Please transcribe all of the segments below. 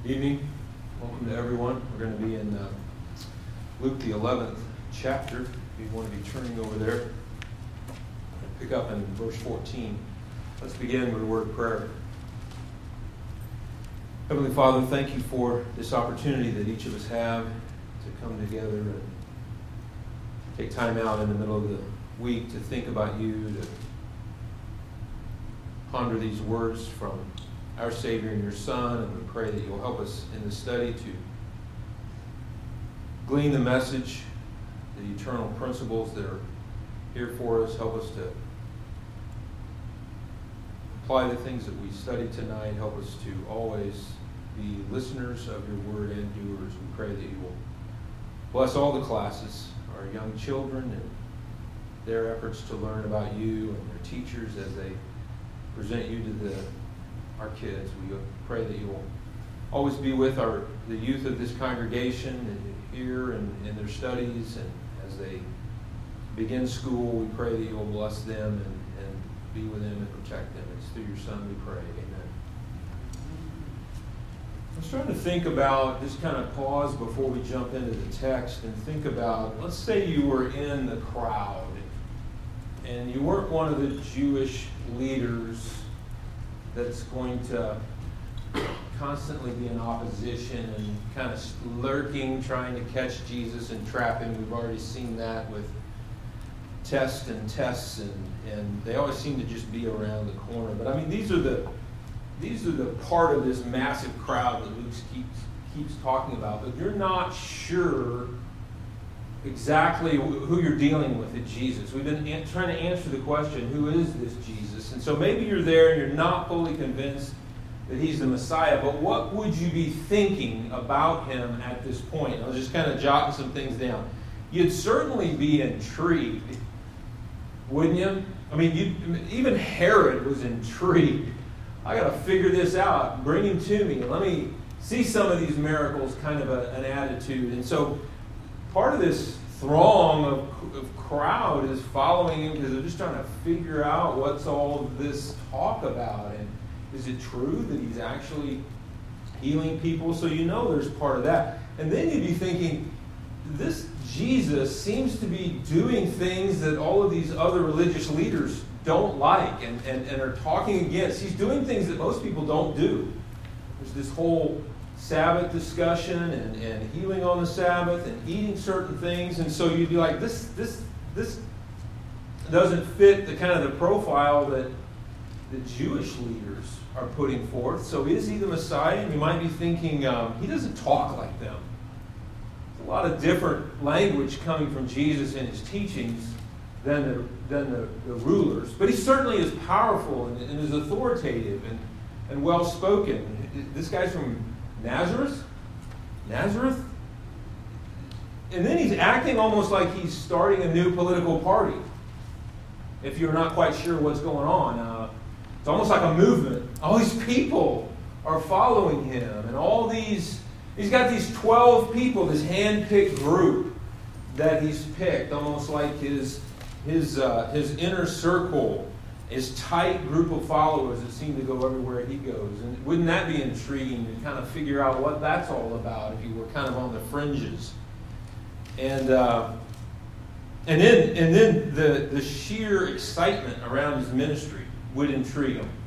Evening. Welcome to everyone. We're going to be in Luke the 11th chapter. If you want to be turning over there, pick up in verse 14. Let's begin with a word of prayer. Heavenly Father, thank you for this opportunity that each of us have to come together and take time out in the middle of the week to think about you, to ponder these words from our Savior and your Son, and we pray that you'll help us in the study to glean the message, the eternal principles that are here for us. Help us to apply the things that we study tonight. Help us to always be listeners of your word and doers. We pray that you will bless all the classes, our young children, and their efforts to learn about you, and their teachers as they present you to our kids. We pray that you will always be with the youth of this congregation and here and in their studies, and as they begin school, we pray that you will bless them and be with them and protect them. It's through your Son we pray. Amen. I was trying to think about, just kind of pause before we jump into the text and think about, let's say you were in the crowd and you weren't one of the Jewish leaders that's going to constantly be in opposition and kind of lurking, trying to catch Jesus and trap him. We've already seen that with tests, and they always seem to just be around the corner. But I mean, these are the part of this massive crowd that Luke keeps talking about. But you're not sure exactly who you're dealing with at Jesus. We've been trying to answer the question, who is this Jesus? And so maybe you're there and you're not fully convinced that he's the Messiah, but what would you be thinking about him at this point? I was just kind of jotting some things down. You'd certainly be intrigued, wouldn't you? I mean, even Herod was intrigued. I got to figure this out. Bring him to me. Let me see some of these miracles, kind of an attitude. And so part of this throng of crowd is following him because they're just trying to figure out what's all this talk about. And is it true that he's actually healing people? So you know there's part of that. And then you'd be thinking, this Jesus seems to be doing things that all of these other religious leaders don't like and are talking against. He's doing things that most people don't do. There's this whole Sabbath discussion and healing on the Sabbath and eating certain things, and so you'd be like, this doesn't fit the kind of the profile that the Jewish leaders are putting forth. So is he the Messiah? And you might be thinking, he doesn't talk like them. There's a lot of different language coming from Jesus in his teachings than the rulers, but he certainly is powerful and is authoritative and well spoken. This guy's from Nazareth? And then he's acting almost like he's starting a new political party. If you're not quite sure what's going on. It's almost like a movement. All these people are following him. And he's got these 12 people, this hand-picked group that he's picked, almost like his inner circle, his tight group of followers that seem to go everywhere he goes. And wouldn't that be intriguing to kind of figure out what that's all about if you were kind of on the fringes? And then the sheer excitement around his ministry would intrigue him.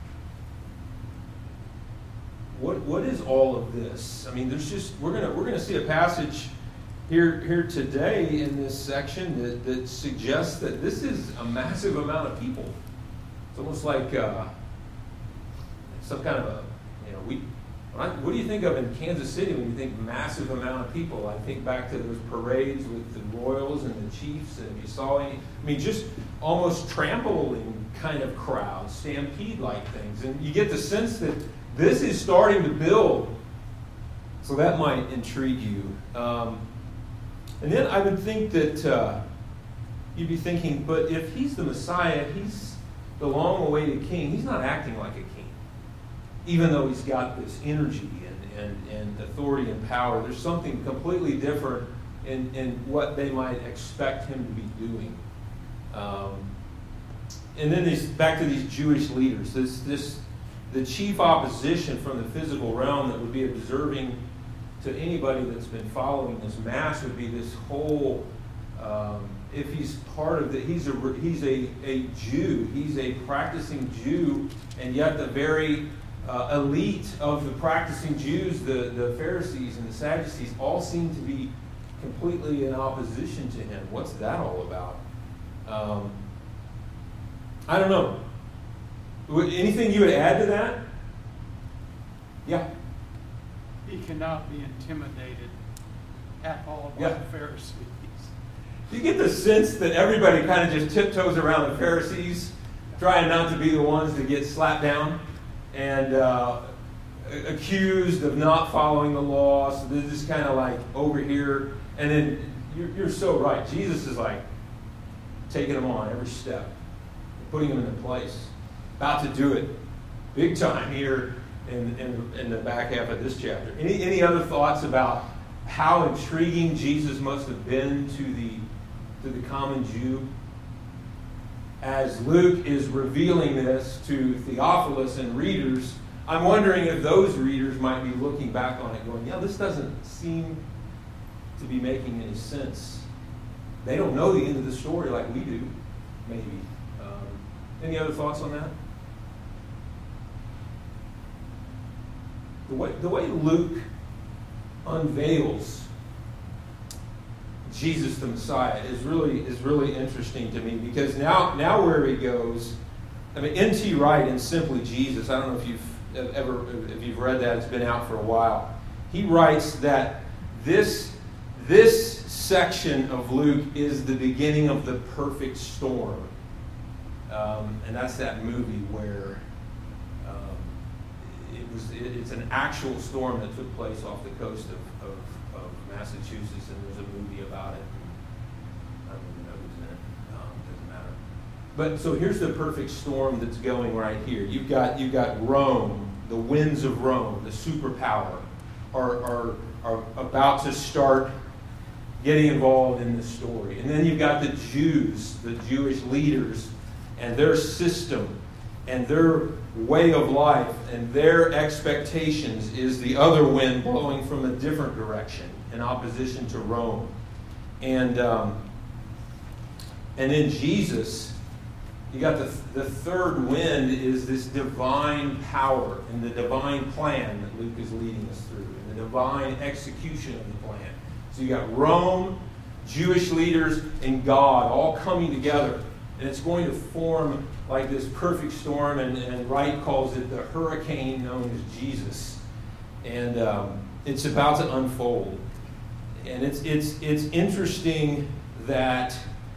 What is all of this? I mean, we're gonna see a passage here today in this section that suggests that this is a massive amount of people. It's almost like some kind of what do you think of in Kansas City when you think massive amount of people? I think back to those parades with the Royals and the Chiefs, and if you saw just almost trampling kind of crowds, stampede-like things. And you get the sense that this is starting to build. So that might intrigue you. And then I would think that you'd be thinking, but if he's the Messiah, he's the long-awaited king, he's not acting like a king. Even though he's got this energy and authority and power, there's something completely different in what they might expect him to be doing. And then back to these Jewish leaders, this the chief opposition from the physical realm that would be observing to anybody that's been following this Mass would be this whole, if he's part of the, he's a Jew, he's a practicing Jew, and yet the very elite of the practicing Jews, the Pharisees and the Sadducees, all seem to be completely in opposition to him. What's that all about? I don't know. Anything you would add to that? Yeah. He cannot be intimidated at all by the Pharisees. You get the sense that everybody kind of just tiptoes around the Pharisees, trying not to be the ones to get slapped down and accused of not following the law. So they're just kind of like over here. And then you're so right. Jesus is like taking them on every step, putting them into place. About to do it big time here in the back half of this chapter. Any other thoughts about how intriguing Jesus must have been to the common Jew? As Luke is revealing this to Theophilus and readers, I'm wondering if those readers might be looking back on it going, yeah, this doesn't seem to be making any sense. They don't know the end of the story like we do, maybe. Any other thoughts on that? The way Luke unveils Jesus the Messiah is really interesting to me, because now where he goes, I mean, N.T. Wright in Simply Jesus, I don't know if you've read that, it's been out for a while. He writes that this section of Luke is the beginning of the perfect storm. And that's that movie where it's an actual storm that took place off the coast of Massachusetts, and there's a movie about it. I don't even know who's in it. Doesn't matter. But so here's the perfect storm that's going right here. You've got Rome, the winds of Rome, the superpower, are about to start getting involved in the story. And then you've got the Jews, the Jewish leaders, and their system, and their way of life, and their expectations is the other wind blowing from a different direction in opposition to Rome. And then Jesus, you got the third wind is this divine power and the divine plan that Luke is leading us through, and the divine execution of the plan. So you got Rome, Jewish leaders, and God all coming together. And it's going to form like this perfect storm, and Wright calls it the hurricane known as Jesus. And it's about to unfold. And it's interesting that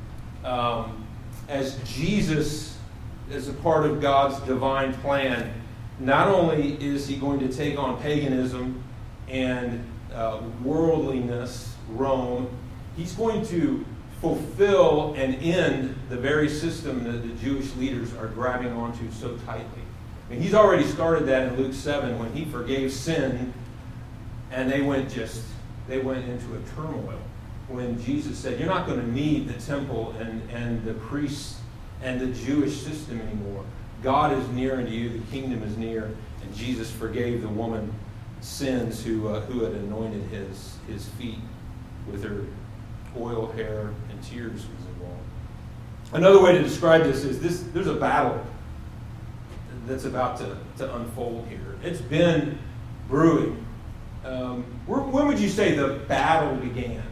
as Jesus is a part of God's divine plan, not only is he going to take on paganism and worldliness, Rome, he's going to fulfill and end the very system that the Jewish leaders are grabbing onto so tightly. I mean, he's already started that in Luke 7 when he forgave sin, and they went into a turmoil. When Jesus said, you're not going to need the temple and the priests and the Jewish system anymore. God is near unto you, the kingdom is near, and Jesus forgave the woman's sins who had anointed his feet with her oil, hair, and tears was involved. Another way to describe this is there's a battle that's about to unfold here. It's been brewing. When would you say the battle began?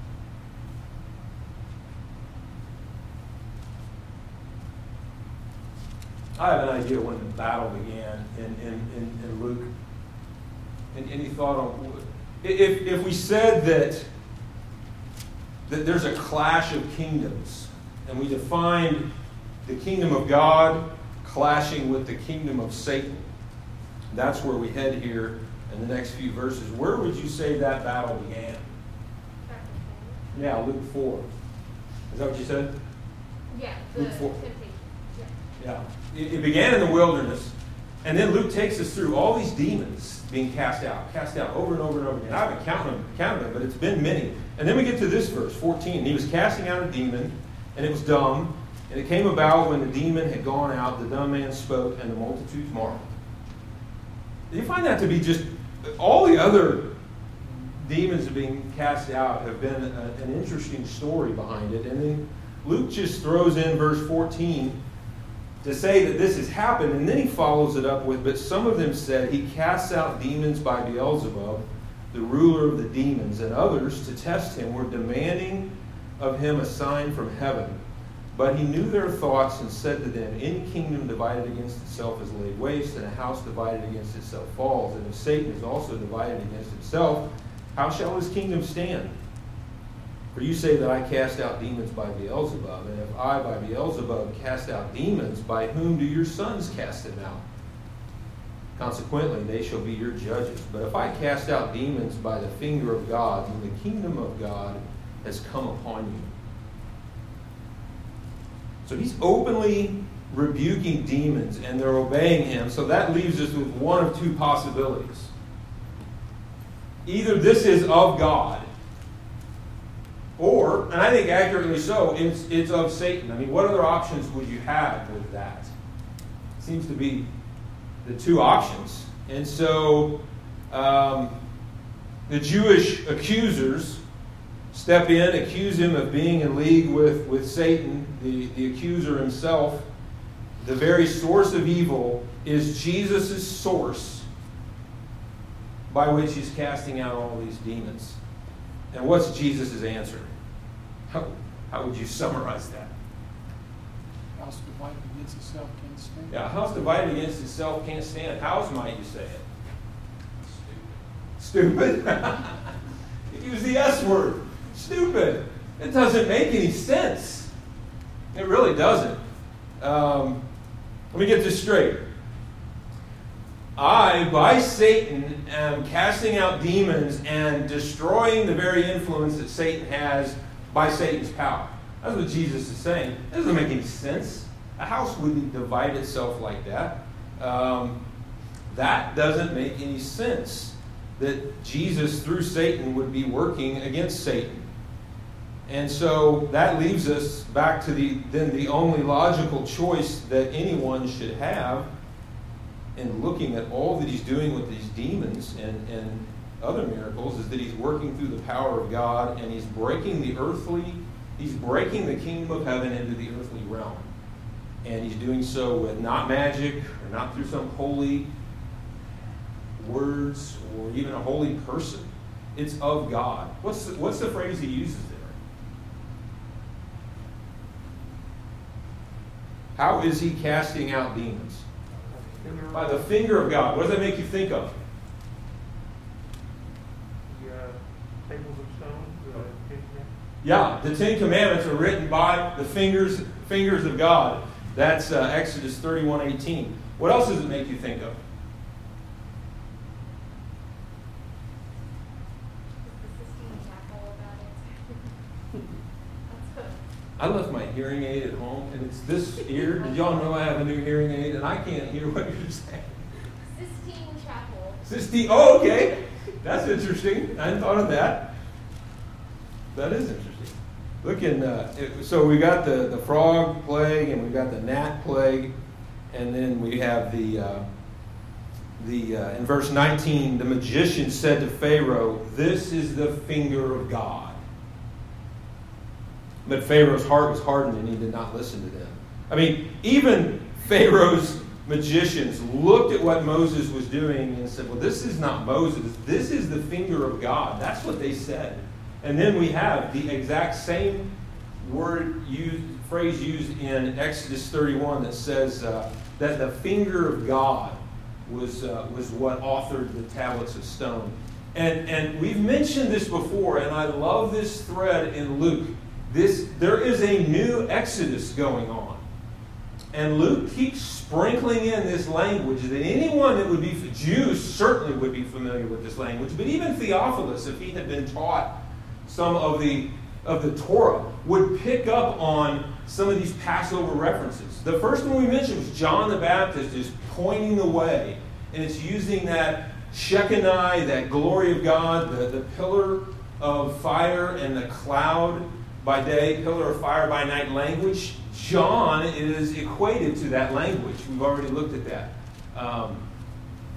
I have an idea when the battle began in Luke. And any thought on if we said that there's a clash of kingdoms, and we defined the kingdom of God clashing with the kingdom of Satan. That's where we head here in the next few verses. Where would you say that battle began? Yeah, Luke 4. Is that what you said? Yeah, Luke 4. temptation. Yeah. It began in the wilderness, and then Luke takes us through all these demons being cast out over and over and over again. I haven't counted them, but it's been many. And then we get to this verse, 14. He was casting out a demon, and it was dumb. And it came about when the demon had gone out, the dumb man spoke, and the multitudes marveled. You find that to be just, all the other demons being cast out have been an interesting story behind it. And then Luke just throws in verse 14 to say that this has happened, and then he follows it up with, but some of them said he casts out demons by Beelzebub, the ruler of the demons, and others, to test him, were demanding of him a sign from heaven. But he knew their thoughts and said to them, any kingdom divided against itself is laid waste, and a house divided against itself falls. And if Satan is also divided against himself, how shall his kingdom stand? For you say that I cast out demons by Beelzebub, and if I by Beelzebub cast out demons, by whom do your sons cast them out? Consequently, they shall be your judges. But if I cast out demons by the finger of God, then the kingdom of God has come upon you. So he's openly rebuking demons, and they're obeying him. So that leaves us with one of two possibilities. Either this is of God, or, and I think accurately so, it's of Satan. I mean, what other options would you have with that? It seems to be the two options. And so the Jewish accusers step in, accuse him of being in league with Satan, the accuser himself. The very source of evil is Jesus' source by which he's casting out all these demons. And what's Jesus' answer? How would you summarize that? House divided against itself can't stand. Yeah, a house divided against itself can't stand. How might you say it? Stupid. Use the S word. Stupid. It doesn't make any sense. It really doesn't. Let me get this straight. I, by Satan, am casting out demons and destroying the very influence that Satan has by Satan's power. That's what Jesus is saying. It doesn't make any sense. A house wouldn't divide itself like that. That doesn't make any sense, that Jesus, through Satan, would be working against Satan. And so that leaves us back to the only logical choice that anyone should have in looking at all that he's doing with these demons and other miracles, is that he's working through the power of God, and he's breaking the kingdom of heaven into the earthly realm. And he's doing so with not magic, or not through some holy words, or even a holy person. It's of God. What's the phrase he uses there? How is he casting out demons? By the finger of God. What does that make you think of? The tables of stone, the Ten Commandments. Yeah, the Ten Commandments are written by the fingers of God. That's Exodus 31:18. What else does it make you think of? I left my hearing aid at home, and it's this ear. Did y'all know I have a new hearing aid, and I can't hear what you're saying? Sistine Chapel. Sistine. Oh, okay. That's interesting. I hadn't thought of that. That is interesting. Look so we got the frog plague, and we got the gnat plague, and then we have in verse 19, the magician said to Pharaoh, "This is the finger of God." But Pharaoh's heart was hardened, and he did not listen to them. I mean, even Pharaoh's magicians looked at what Moses was doing and said, well, this is not Moses. This is the finger of God. That's what they said. And then we have the exact same phrase used in Exodus 31 that says that the finger of God was what authored the tablets of stone. And we've mentioned this before, and I love this thread in Luke. There is a new Exodus going on. And Luke keeps sprinkling in this language that anyone that would be, Jews certainly would be familiar with this language, but even Theophilus, if he had been taught some of the Torah, would pick up on some of these Passover references. The first one we mentioned was John the Baptist is pointing the way, and it's using that Shekinah, that glory of God, the pillar of fire and the cloud by day, pillar of fire by night language. John is equated to that language. We've already looked at that.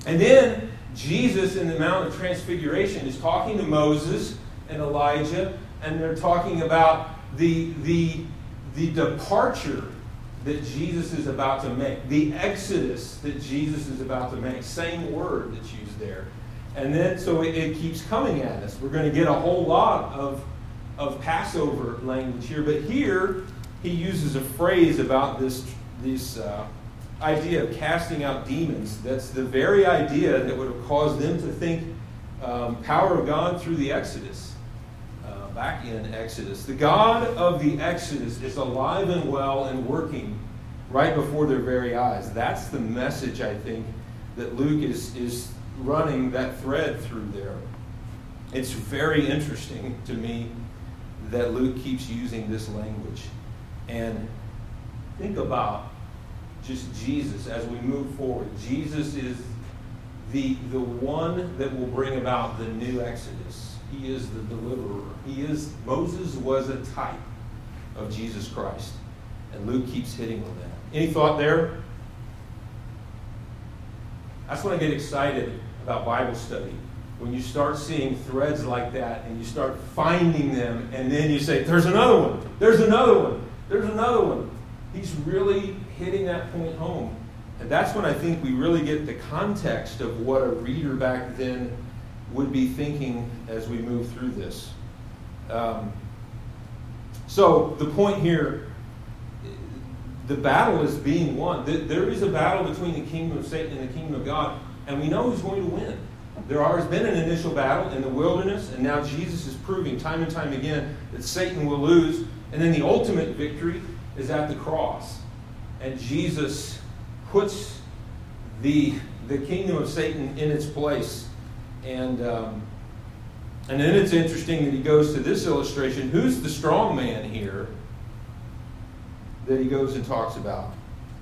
And then Jesus in the Mount of Transfiguration is talking to Moses and Elijah, and they're talking about the departure that Jesus is about to make, the exodus that Jesus is about to make. Same word that's used there. And then, so it keeps coming at us. We're going to get a whole lot of Passover language here. But here, he uses a phrase about this idea of casting out demons. That's the very idea that would have caused them to think power of God through the Exodus. Back in Exodus. The God of the Exodus is alive and well and working right before their very eyes. That's the message, I think, that Luke is running that thread through there. It's very interesting to me that Luke keeps using this language. And think about just Jesus as we move forward. Jesus is the one that will bring about the new Exodus. He is the deliverer. Moses was a type of Jesus Christ. And Luke keeps hitting on that. Any thought there? That's when I get excited about Bible study. When you start seeing threads like that and you start finding them and then you say, there's another one, there's another one, there's another one. He's really hitting that point home. And that's when I think we really get the context of what a reader back then would be thinking as we move through this. So the point here, the battle is being won. There is a battle between the kingdom of Satan and the kingdom of God, and we know who's going to win. There has been an initial battle in the wilderness, and now Jesus is proving time and time again that Satan will lose, and then the ultimate victory is at the cross. And Jesus puts the kingdom of Satan in its place. And then it's interesting that he goes to this illustration. Who's the strong man here that he goes and talks about?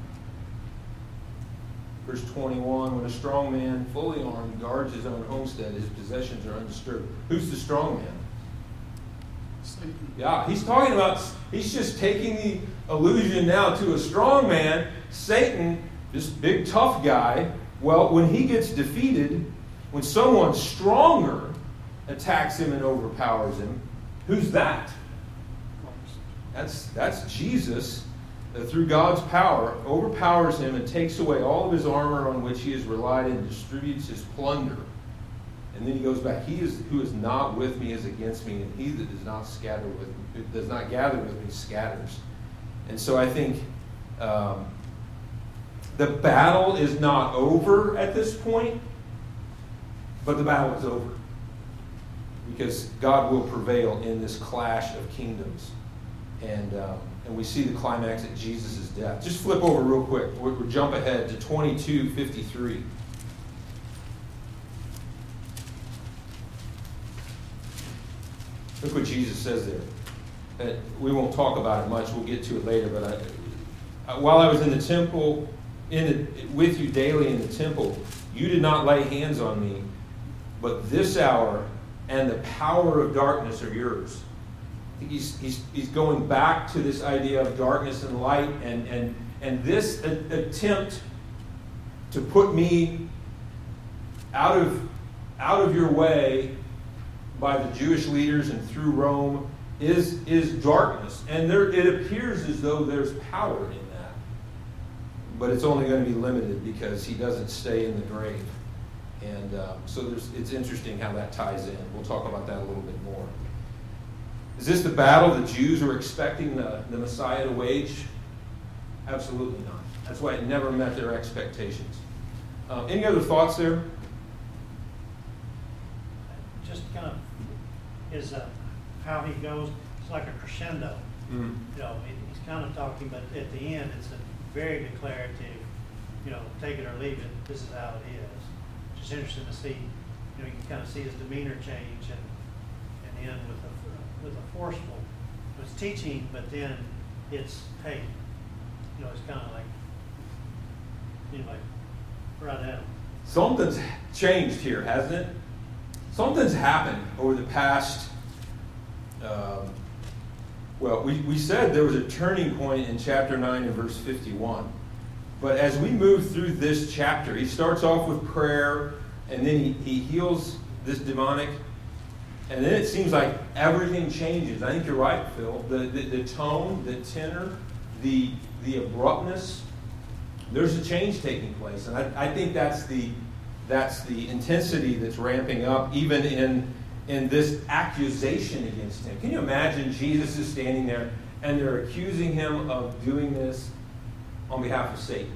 Verse 21, when a strong man, fully armed, guards his own homestead, his possessions are undisturbed. Who's the strong man? Satan. Yeah, he's just taking the allusion now to a strong man, Satan, this big tough guy. Well, when he gets defeated, when someone stronger attacks him and overpowers him, who's that? That's Jesus, through God's power, overpowers him and takes away all of his armor on which he has relied and distributes his plunder. And then he goes back. He who is not with me is against me, and he that does not gather with me scatters. And so I think the battle is not over at this point, but the battle is over. Because God will prevail in this clash of kingdoms. And we see the climax at Jesus' death. Just flip over real quick. We'll jump ahead to 22:53. Look what Jesus says there. We won't talk about it much. We'll get to it later. But while I was in the temple, with you daily in the temple, you did not lay hands on me, but this hour and the power of darkness are yours. I think he's going back to this idea of darkness and light, and this attempt to put me out of your way by the Jewish leaders and through Rome is darkness. And it appears as though there's power in that. But it's only going to be limited because he doesn't stay in the grave. And so it's interesting how that ties in. We'll talk about that a little bit more. Is this the battle the Jews were expecting the Messiah to wage? Absolutely not. That's why it never met their expectations. Any other thoughts there? Just kind of is how he goes. It's like a crescendo. Mm. You know, he's kind of talking, but at the end, it's a very declarative. You know, take it or leave it. This is how it is. Just interesting to see. You know, you can kind of see his demeanor change, and end with a forceful. It's teaching, but then it's hey. You know, it's kind of like anyway. Right at him. Something's changed here, hasn't it? Something's happened over the past, we said there was a turning point in chapter 9 and verse 51. But as we move through this chapter, he starts off with prayer, and then he heals this demonic. And then it seems like everything changes. I think you're right, Phil. The tone, the tenor, the abruptness, there's a change taking place. And I think that's the intensity that's ramping up, even in this accusation against him. Can you imagine Jesus is standing there and they're accusing him of doing this on behalf of Satan?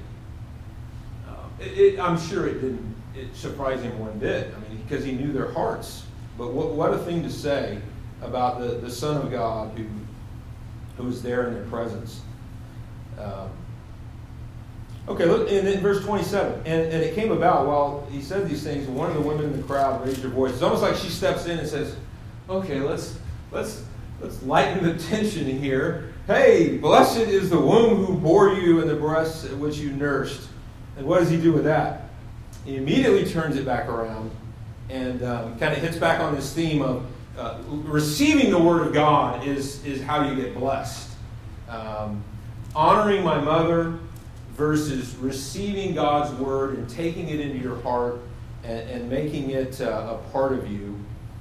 I'm sure it surprised him one bit. I mean, because he knew their hearts. But what a thing to say about the Son of God who was there in their presence. Okay, look, and in verse 27, and it came about while he said these things, and one of the women in the crowd raised her voice. It's almost like she steps in and says, okay, let's lighten the tension here. Hey, blessed is the womb who bore you and the breasts which you nursed. And what does he do with that? He immediately turns it back around and kind of hits back on this theme of receiving the Word of God is how you get blessed. Honoring my mother versus receiving God's Word and taking it into your heart and making it a part of you.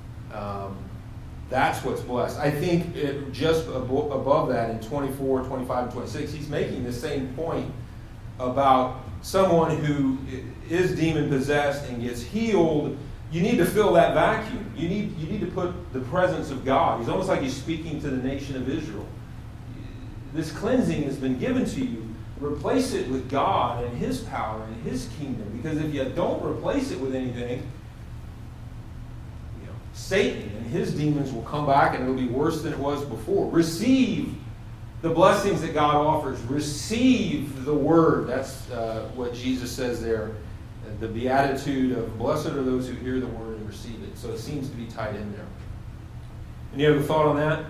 That's what's blessed. I think just above that in 24, 25, and 26, he's making the same point about someone who is demon-possessed and gets healed. You need to fill that vacuum. You need to put the presence of God. He's almost like he's speaking to the nation of Israel. This cleansing has been given to you. Replace it with God and His power and His kingdom. Because if you don't replace it with anything, Satan and his demons will come back and it'll be worse than it was before. Receive the blessings that God offers. Receive the Word. That's what Jesus says there. The beatitude of blessed are those who hear the Word and receive it. So it seems to be tied in there. Any other thought on that?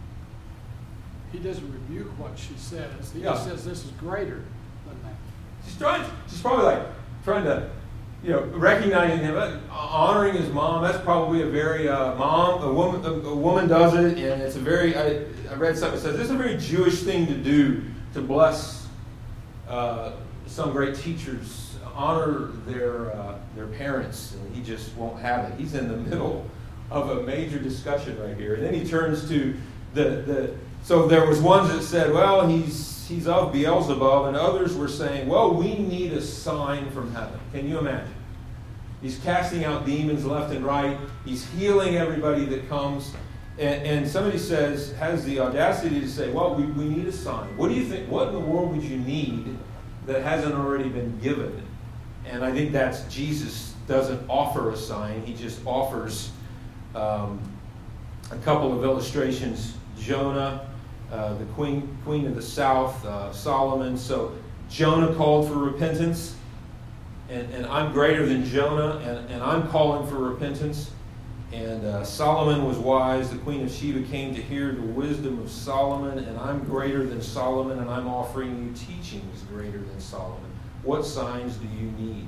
He doesn't rebuke what she says. He Yeah. just says this is greater than that. She's probably like trying to, recognizing him, honoring his mom. That's probably a very a woman does it, and it's a very. I read something that says this is a very Jewish thing to do, to bless some great teachers, honor their parents, and he just won't have it. He's in the middle of a major discussion right here, and then he turns to the. So there was ones that said, well, he's of Beelzebub, and others were saying, well, we need a sign from heaven. Can you imagine? He's casting out demons left and right. He's healing everybody that comes. And somebody has the audacity to say, well, we need a sign. What do you think? What in the world would you need that hasn't already been given? And I think that's Jesus doesn't offer a sign. He just offers a couple of illustrations. Jonah, the queen of the south, Solomon. So Jonah called for repentance, and I'm greater than Jonah, and I'm calling for repentance. And Solomon was wise. The queen of Sheba came to hear the wisdom of Solomon, and I'm greater than Solomon, and I'm offering you teachings greater than Solomon. What signs do you need?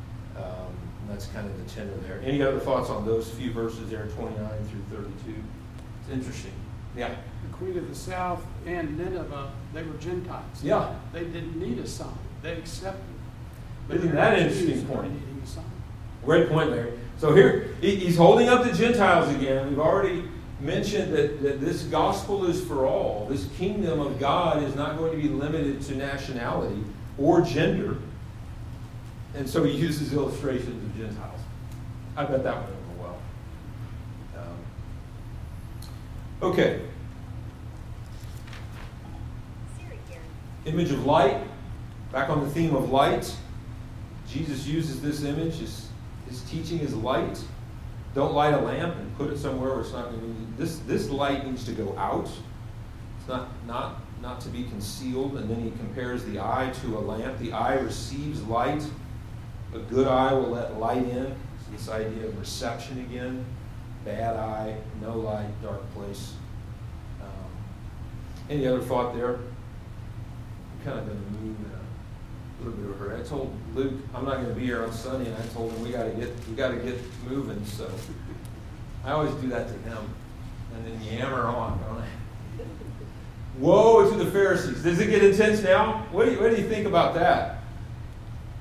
And that's kind of the tenor there. Any other thoughts on those few verses there, 29 through 32? It's interesting. Yeah. The queen of the south and Nineveh, they were Gentiles. Yeah. They didn't need a sign. They accepted. Isn't that an interesting point? Needing a sign. Great point, Larry. So here, he's holding up the Gentiles again. We've already mentioned that this gospel is for all. This kingdom of God is not going to be limited to nationality or gender. And so he uses illustrations of Gentiles. I bet that went over well. Okay. Image of light. Back on the theme of light. Jesus uses this image. His teaching is light. Don't light a lamp and put it somewhere where it's not going to be. This light needs to go out. It's not to be concealed. And then he compares the eye to a lamp. The eye receives light. A good eye will let light in. It's this idea of reception again. Bad eye, no light, dark place. Any other thought there? I'm kind of going to move a little bit over. I told Luke I'm not going to be here on Sunday, and I told him we got to get moving. So I always do that to him, and then yammer on, don't I? Woe to the Pharisees! Does it get intense now? What do you think about that?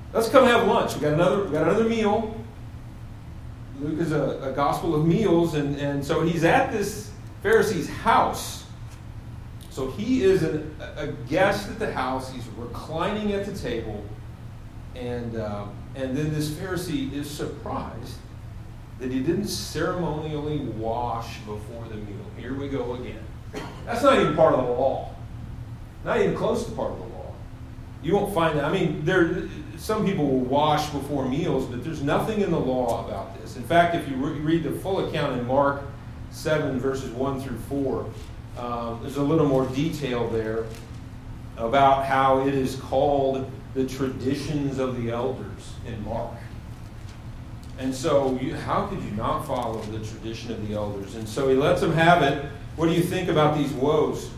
let's come have lunch. We got another meal. Luke is a gospel of meals, and so he's at this Pharisee's house. So he is a guest at the house. He's reclining at the table, and then this Pharisee is surprised that he didn't ceremonially wash before the meal. Here we go again. That's not even part of the law. Not even close to part of the law. You won't find that. I mean, some people will wash before meals, but there's nothing in the law about this. In fact, if you read the full account in Mark 7, verses 1 through 4, there's a little more detail there about how it is called the traditions of the elders in Mark. And so, how could you not follow the tradition of the elders? And so he lets them have it. What do you think about these woes?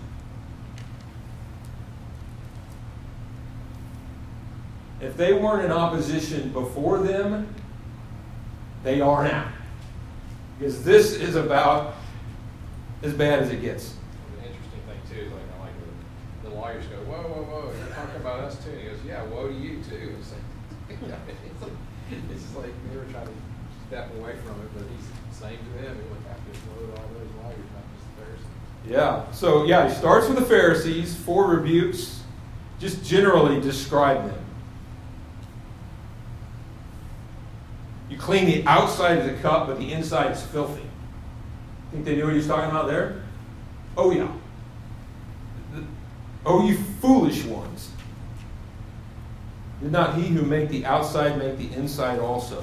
If they weren't in opposition before them, they are now. Because this is about as bad as it gets. The interesting thing, too, is I like the lawyers go, whoa, whoa, whoa, you're talking about us, too. And he goes, yeah, woe to you, too. It's just like they were trying to step away from it, but he's saying to them, he would have to woe to all those lawyers, not just the Pharisees. Yeah. So, he starts with the Pharisees, 4 rebukes, just generally describe them. You clean the outside of the cup, but the inside is filthy. Think they knew what he was talking about there? Oh, yeah. Oh, you foolish ones. Did not he who made the outside make the inside also?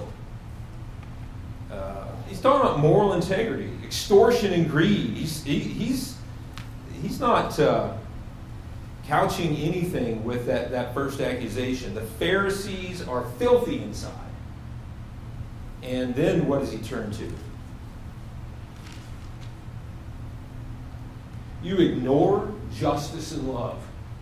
He's talking about moral integrity, extortion and greed. He's not couching anything with that first accusation. The Pharisees are filthy inside. And then what does he turn to? You ignore justice and love.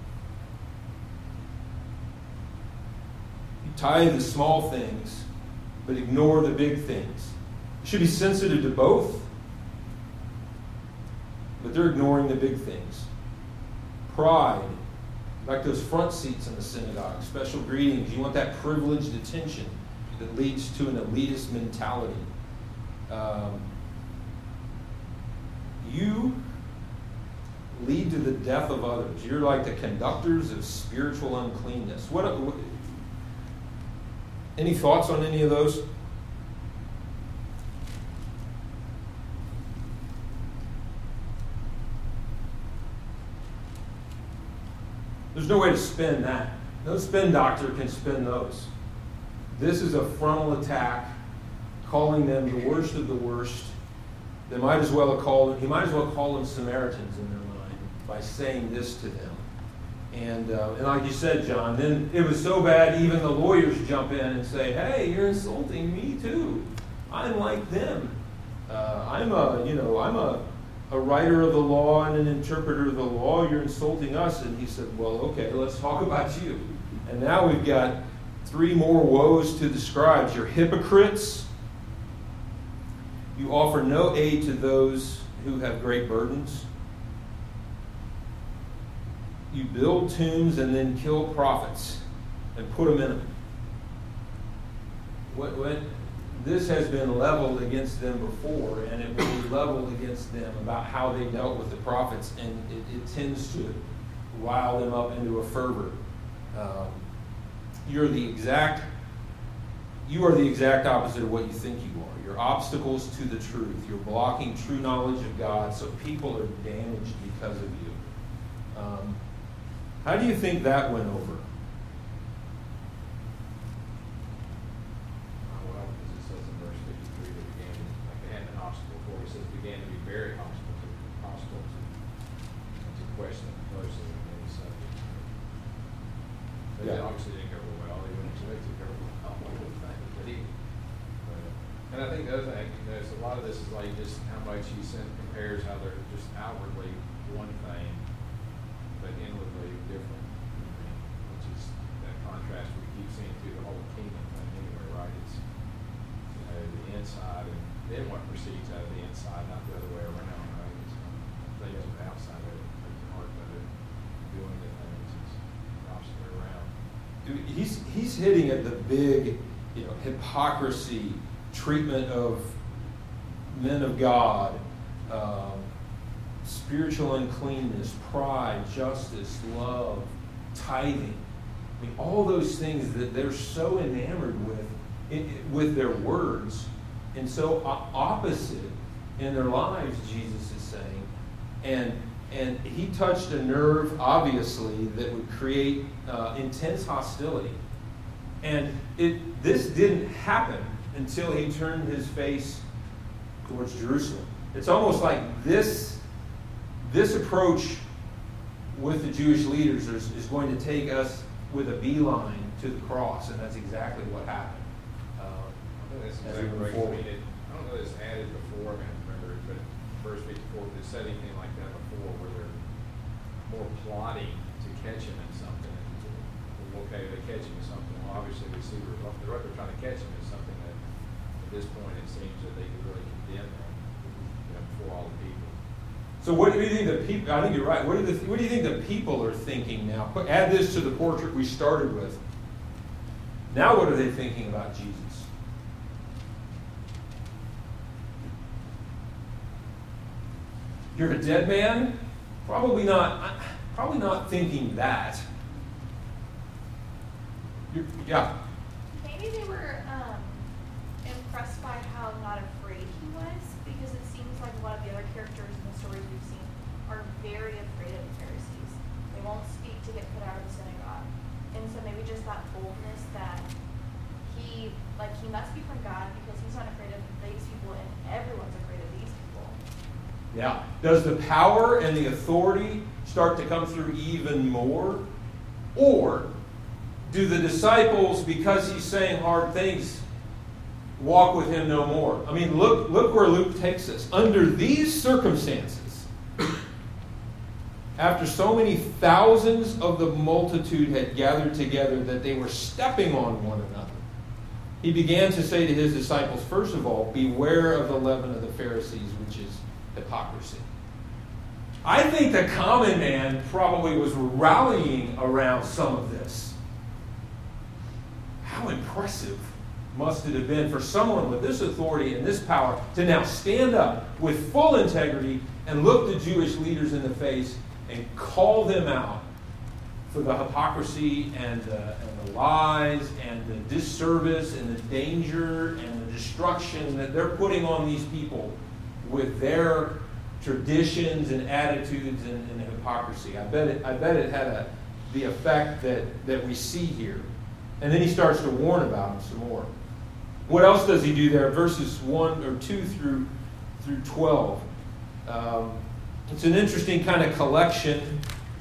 You tithe the small things, but ignore the big things. You should be sensitive to both, but they're ignoring the big things. Pride, like those front seats in the synagogue, special greetings. You want that privileged attention that leads to an elitist mentality. You lead to the death of others. You're like the conductors of spiritual uncleanness. Any thoughts on any of those? There's no way to spin that. No spin doctor can spin those. This is a frontal attack, calling them the worst of the worst. He might as well call them Samaritans in their mind by saying this to them. And like you said, John, then it was so bad even the lawyers jump in and say, "Hey, you're insulting me too. I'm like them. I'm a writer of the law and an interpreter of the law. You're insulting us." And he said, "Well, okay, let's talk about you." And now we've got 3 more woes to the scribes. You're hypocrites. You offer no aid to those who have great burdens. You build tombs and then kill prophets and put them in them. This has been leveled against them before, and it will be leveled against them about how they dealt with the prophets, and it tends to rile them up into a fervor. You are the exact opposite of what you think you are. You're obstacles to the truth. You're blocking true knowledge of God, so people are damaged because of you. How do you think that went over? Well, because it says in verse 53 that began, like they had an obstacle before, it says began to be very hostile to question them closely on any subject. They obviously didn't go well. They wouldn't expect to go well. I would think, and I think the other thing, so a lot of this is like just how much he compares how they're just outwardly one thing, but inwardly different, which is that contrast we keep seeing through the whole kingdom thing anyway, right? It's the inside and then what proceeds out of the inside, not the other way around, right? It's things on the outside of it, like the heart of it, doing the things, it's the opposite way around. he's hitting at the big, hypocrisy, treatment of men of God, spiritual uncleanness, pride, justice, love, tithing. I mean, all those things that they're so enamored with their words, and so opposite in their lives, Jesus is saying. And he touched a nerve, obviously, that would create intense hostility. And this didn't happen until he turned his face towards Jerusalem. It's almost like this approach with the Jewish leaders is going to take us with a beeline to the cross, and that's exactly what happened. That's as exactly we move right. forward. I don't know if it's added before, I mean, I remember it, but verse 54, if it said anything like that before, where they're more plotting to catch him in something. And, okay, they catch him in something. Well, obviously, we see what they're trying to catch him in something that, at this point, it seems that they could really condemn him, before all the people. So what do you think the people, I think you're right, what do you think the people are thinking now? Add this to the portrait we started with. Now what are they thinking about Jesus? You're a dead man? Probably not thinking that. Yeah. Maybe they were impressed by how not afraid he was, because it seems like a lot of the other characters in the stories we've seen are very afraid of the Pharisees. They won't speak to get put out of the synagogue. And so maybe just that boldness that he must be from God, because he's not afraid of these people and everyone's afraid of these people. Yeah. Does the power and the authority start to come through even more? Or do the disciples, because he's saying hard things, walk with him no more? I mean, look where Luke takes us. Under these circumstances, after so many thousands of the multitude had gathered together that they were stepping on one another, he began to say to his disciples, first of all, beware of the leaven of the Pharisees, which is hypocrisy. I think the common man probably was rallying around some of this. How impressive must it have been for someone with this authority and this power to now stand up with full integrity and look the Jewish leaders in the face and call them out for the hypocrisy and the lies and the disservice and the danger and the destruction that they're putting on these people with their traditions and attitudes and hypocrisy. I bet it had the effect that we see here. And then he starts to warn about them some more. What else does he do there? Verses 1 or 2 through 12. It's an interesting kind of collection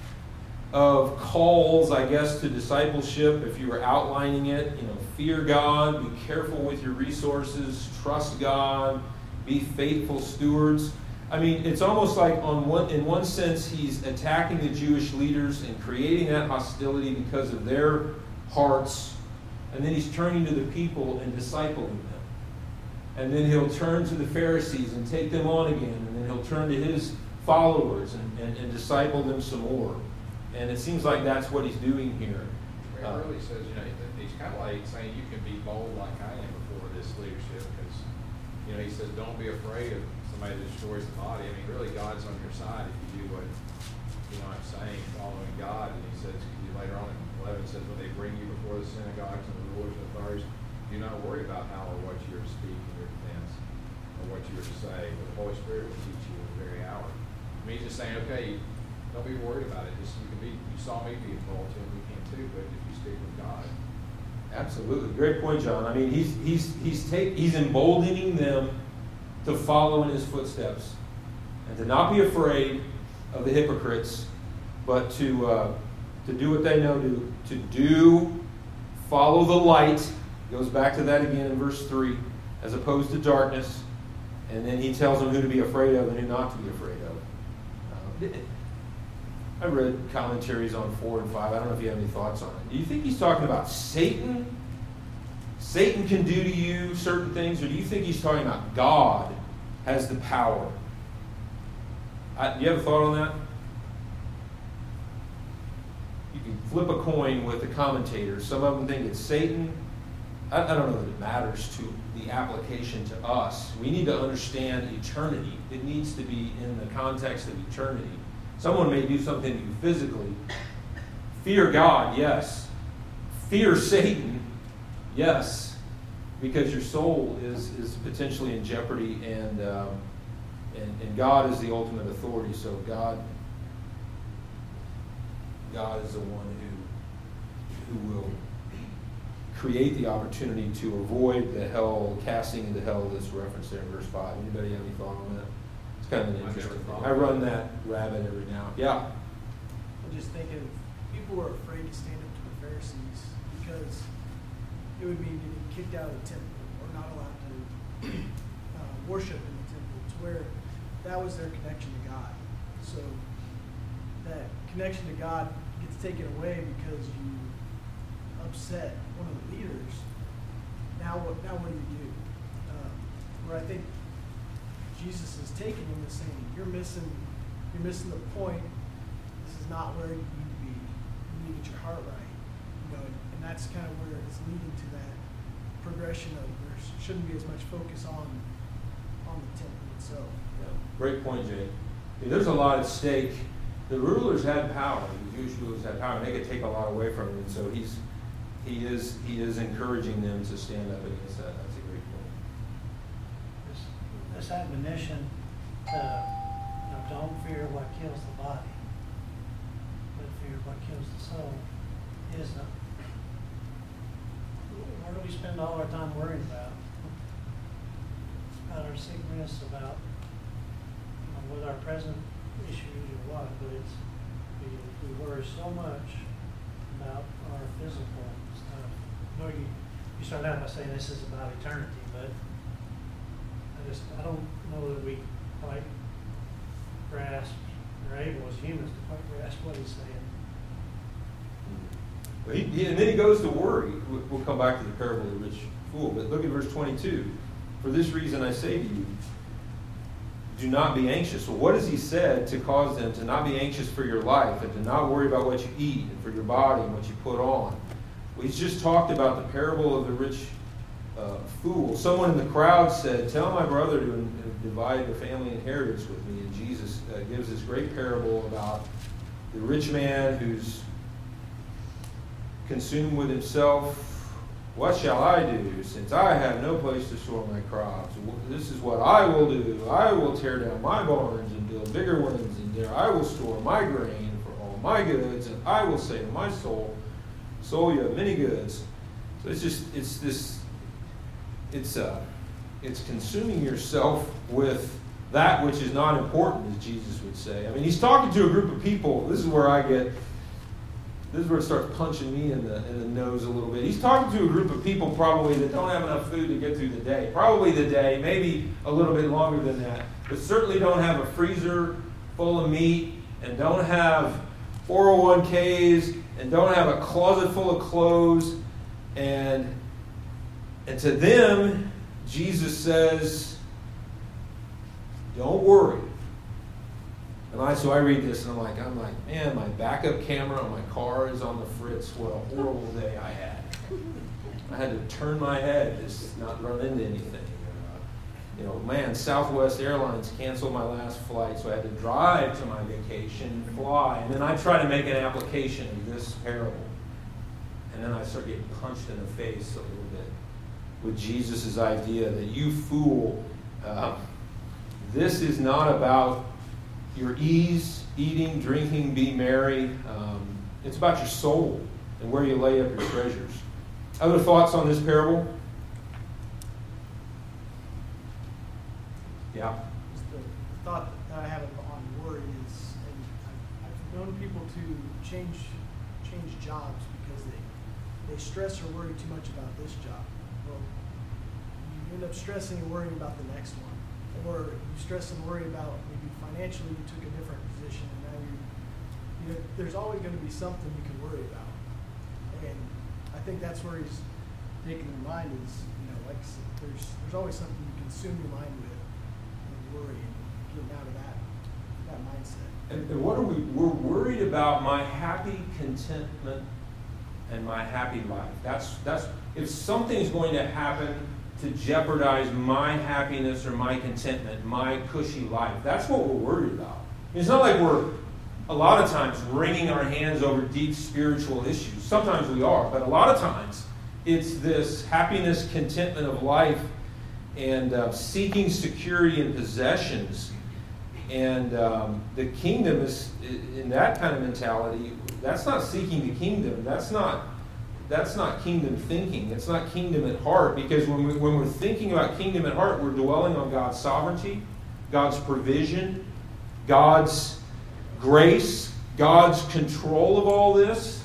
of calls, I guess, to discipleship. If you were outlining it, fear God, be careful with your resources, trust God, be faithful stewards. I mean, it's almost like in one sense he's attacking the Jewish leaders and creating that hostility because of their hearts, and then he's turning to the people and discipling them. And then he'll turn to the Pharisees and take them on again, and then he'll turn to his followers and disciple them some more. And it seems like that's what he's doing here. It really says, he's kind of like saying you can be bold like I am before this leadership, because, he says don't be afraid of somebody that destroys the body. I mean, really, God's on your side if you do what, I'm saying, following God. And he says, later on in 11, says, when they bring you before the synagogues and the rulers and authorities, do not worry about how or what you are to speak in your defense or what you are to say, but the Holy Spirit will teach you in the very hour. I mean, he's just saying, okay, don't be worried about it. You saw me be involved in it, we can too, but if you stick with God. Absolutely. Great point, John. I mean, he's emboldening them to follow in his footsteps and to not be afraid of the hypocrites, but to do what they know to do, follow the light. Goes back to that again in verse 3, as opposed to darkness. And then he tells them who to be afraid of and who not to be afraid of. I read commentaries on 4 and 5. I don't know if you have any thoughts on it. Do you think he's talking about Satan? Satan can do to you certain things, or do you think he's talking about God has the power? Do you have a thought on that? you can flip a coin with the commentators. Some of them think it's Satan. I don't know that it matters to the application to us. We need to understand eternity. It needs to be in the context of eternity. Someone may do something to you physically. Fear God, yes. Fear Satan, yes. Because your soul is potentially in jeopardy, and God is the ultimate authority. So God is the one who will create the opportunity to avoid the hell, casting into hell that's referenced there in verse 5. Anybody have any thought on that? It's kind of an interesting thing. I run that rabbit every now. Yeah. I'm just thinking, people were afraid to stand up to the Pharisees because it would mean getting kicked out of the temple or not allowed to worship in the temple, to where that was their connection to God. So that connection to God gets taken away because you upset one of the leaders. Now what do you do? Where I think Jesus is taking him and saying, you're missing the point. This is not where you need to be. You need to get your heart right. And that's kind of where it's leading to that progression of there shouldn't be as much focus on the temple itself. Yeah. Great point, Jay. There's a lot at stake. The rulers had power. The Jewish rulers had power, and they could take a lot away from him. And so he is encouraging them to stand up against that. That's a great point. This admonition to don't fear what kills the body, but fear what kills the soul is where do we spend all our time worrying about? It's about our sickness, about with our present issues or what, but it's we worry so much about our physical stuff. You start out by saying this is about eternity, but I don't know that we quite grasp, or able as humans to quite grasp what he's saying. Well, and then he goes to worry. We'll come back to the parable of the rich fool, but look at verse 22. For this reason I say to you, do not be anxious. Well, what has he said to cause them to not be anxious for your life and to not worry about what you eat and for your body and what you put on? Well, he's just talked about the parable of the rich fool. Someone in the crowd said, tell my brother to divide the family inheritance with me. And Jesus gives this great parable about the rich man who's consumed with himself. What shall I do, since I have no place to store my crops? This is what I will do. I will tear down my barns and build bigger ones, and there I will store my grain for all my goods, and I will say to my soul, you have many goods. So it's consuming yourself with that which is not important, as Jesus would say. I mean, he's talking to a group of people. This is where it starts punching me in the nose a little bit. He's talking to a group of people probably that don't have enough food to get through the day. Probably the day, maybe a little bit longer than that. But certainly don't have a freezer full of meat and don't have 401ks and don't have a closet full of clothes. And to them, Jesus says, don't worry. And so I read this and I'm like, man, my backup camera on my car is on the fritz. What a horrible day I had. I had to turn my head, just not run into anything. Man, Southwest Airlines canceled my last flight, so I had to drive to my vacation, fly, and then I try to make an application of this parable. And then I start getting punched in the face a little bit with Jesus' idea that you fool, this is not about your ease, eating, drinking, be merry. It's about your soul and where you lay up your treasures. Other thoughts on this parable? Yeah. The thought that I have on worry is, and I've known people to change jobs because they stress or worry too much about this job. Well, you end up stressing and worrying about the next one. Or you stress and worry about maybe financially you took a different position and now there's always going to be something you can worry about. And I think that's where he's taking your mind is, like there's always something you consume your mind with and worry and getting out of that that mindset. And what are we? We're worried about my happy contentment and my happy life. That's if something's going to happen to jeopardize my happiness or my contentment, my cushy life. That's what we're worried about. It's not like we're a lot of times wringing our hands over deep spiritual issues. Sometimes we are, but a lot of times it's this happiness, contentment of life, and seeking security in possessions. And the kingdom is, in that kind of mentality, that's not seeking the kingdom. That's not kingdom thinking. It's not kingdom at heart. Because when we're thinking about kingdom at heart, we're dwelling on God's sovereignty, God's provision, God's grace, God's control of all this.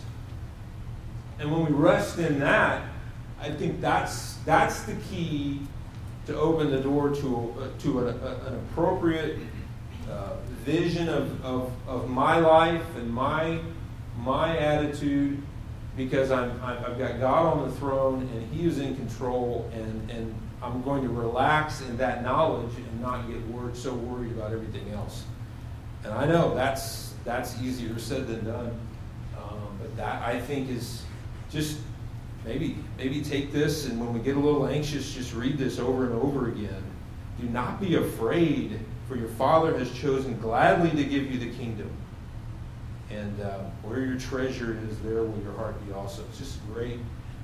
And when we rest in that, I think that's the key to open the door to an appropriate vision of my life and my attitude, because I've got God on the throne and He is in control, and I'm going to relax in that knowledge and not get so worried about everything else. And I know that's easier said than done, but that, I think, is just maybe take this, and when we get a little anxious, just read this over and over again. Do not be afraid, for your Father has chosen gladly to give you the kingdom. And where your treasure is, there will your heart be also. It's just great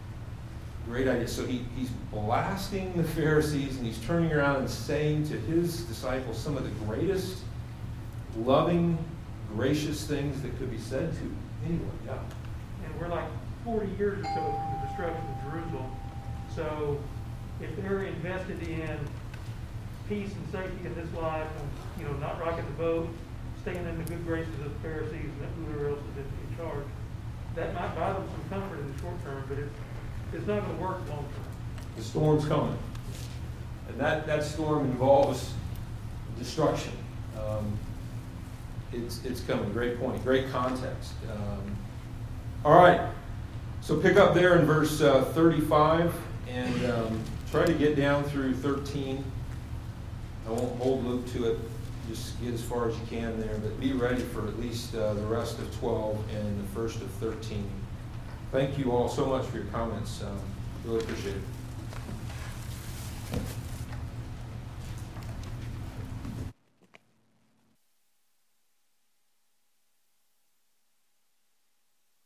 idea. So he's blasting the Pharisees, and he's turning around and saying to his disciples some of the greatest, loving, gracious things that could be said to anyone. Yeah. And we're like 40 years or so from the destruction of Jerusalem. So if they're invested in peace and safety in this life, and not rocking the boat, staying in the good graces of the Pharisees and whoever else is in charge, that might buy them some comfort in the short term, but it's not going to work long term. The storm's coming. And that storm involves destruction. It's coming. Great point. Great context. All right. So pick up there in verse 35 and try to get down through 13. I won't hold Luke to it. Just get as far as you can there, but be ready for at least the rest of 12 and the first of 13. Thank you all so much for your comments. Really appreciate it.